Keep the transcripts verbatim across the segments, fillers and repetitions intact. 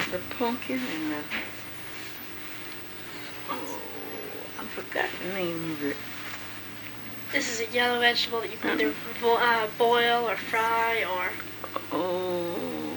the pumpkin and the, oh, I forgot the name of it. This is a yellow vegetable that you can either bo- uh, boil or fry or... Oh,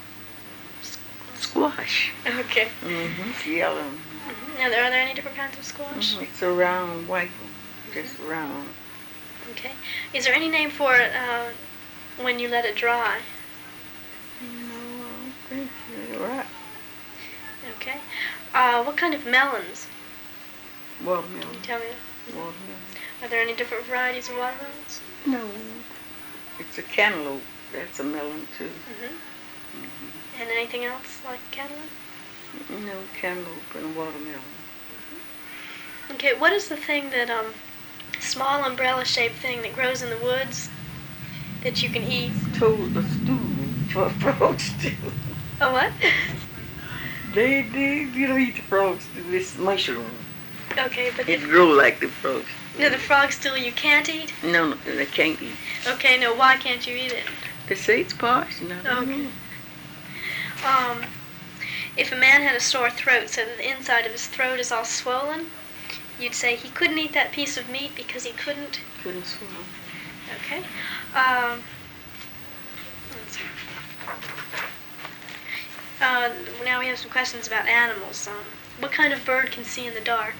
squash. Okay. Mm-hmm. It's yellow. Mm-hmm. Now, are there any different kinds of squash? Mm-hmm. It's a round white one. Just round. Okay. Is there any name for it uh, when you let it dry? No, I don't think you're right. Okay. Uh, what kind of melons? Watermelon. Can you tell me? Watermelon. Are there any different varieties of watermelons? No. It's a cantaloupe. That's a melon too. Mm-hmm. Mm-hmm. And anything else like cantaloupe? No, cantaloupe and watermelon. Mm-hmm. Okay, what is the thing that, um, small umbrella-shaped thing that grows in the woods that you can eat? Toad a stew for frog stew. Oh, what? They, they, you don't eat the frog stew. It's mushroom. Okay, but... It grows like the frog stew. No, the frog stew you can't eat? No, no, they can't eat. Okay, no, why can't you eat it? They say it's poison. Okay. Um, if a man had a sore throat so that the inside of his throat is all swollen, you'd say he couldn't eat that piece of meat because he couldn't... Couldn't swallow. Okay. Um, let's see. Uh, now we have some questions about animals. Um, what kind of bird can see in the dark?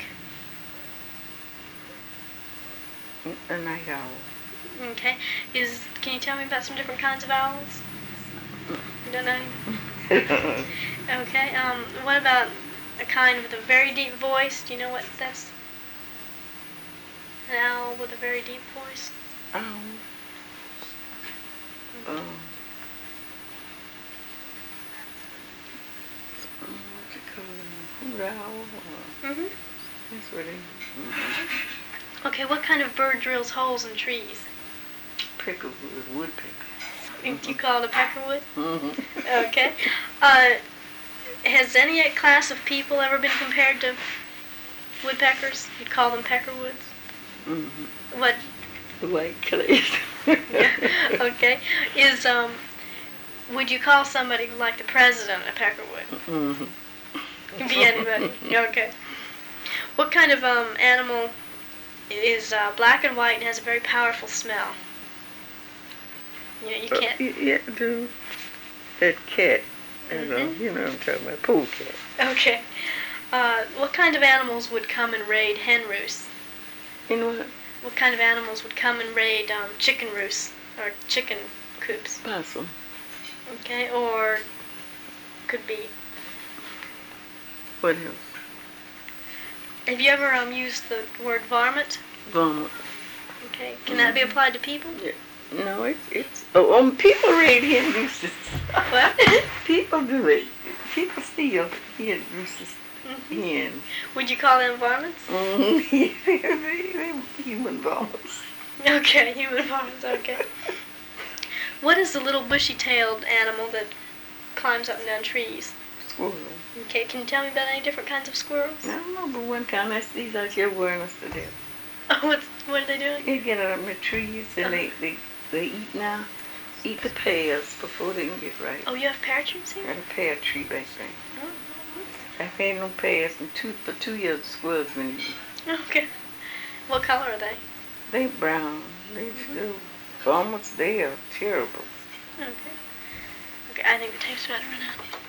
A night owl. Okay. Is can you tell me about some different kinds of owls? You don't know? Okay. Um, what about a kind with a very deep voice? Do you know what that's? An owl with a very deep voice? Owl. Um, what you call them? Hoot owl? Mm-hmm. That's what they... Mm-hmm. Okay, what kind of bird drills holes in trees? Peckerwood, woodpecker. Mm-hmm. You call it a peckerwood? Mm-hmm. Okay. Uh, has any class of people ever been compared to woodpeckers? You'd call them peckerwoods? Mm-hmm. What? White clay. Yeah. Okay. Is um, would you call somebody like the president a peckerwood? Mm-hmm. Can be anybody. Okay. What kind of um animal is uh, black and white and has a very powerful smell? You know, you can't. Uh, yeah, do that cat. Mm-hmm. Uh, you know what I'm talking about, pool cat. Okay. Uh, what kind of animals would come and raid hen roosts? You know what? What kind of animals would come and raid um, chicken roosts or chicken coops? Possum. Okay, or could be. What else? Have you ever um, used the word varmint? Varmint. Okay, can that be applied to people? Yeah. No, it's it's. Oh, um, people raid hen roosters. What? People do it. People steal hen roosters. Mm-hmm. Hens. Would you call them varmints? Mm-hmm. They're human varmints. Okay, human varmints. Okay. What is the little bushy-tailed animal that climbs up and down trees? Squirrel. Okay, can you tell me about any different kinds of squirrels? I don't know, but one time that's these out here wearing us to death. Oh, what's, what are they doing? They get up in the trees and Uh-huh. they, they they eat now. Eat the pears before they can get right. Oh, you have pear trees here? Got a pear tree back there. Oh, I've had no pears in two for two years. The squirrels been eating. okay. What color are they? They brown. They still almost there. Terrible. Okay. Okay, I think the tape's about to run out.